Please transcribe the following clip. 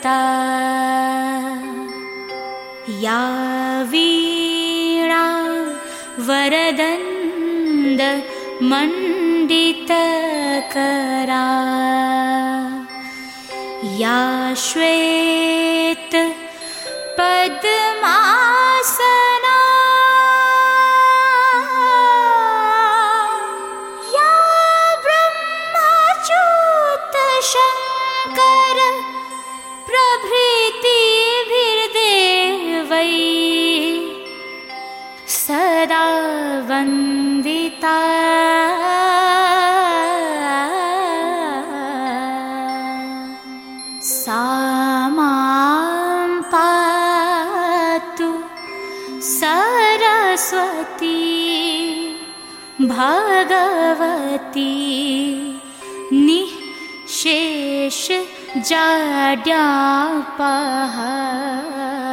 या वीणा वरदन्द मण्डितकरा या श्वेत पद्मासना या ब्रह्मच्युत शङ्कर प्रभृतिभिर्देवैः सदा वन्दिता सा मां पातु सरस्वती भगवती निःशेष जाड्यापहा।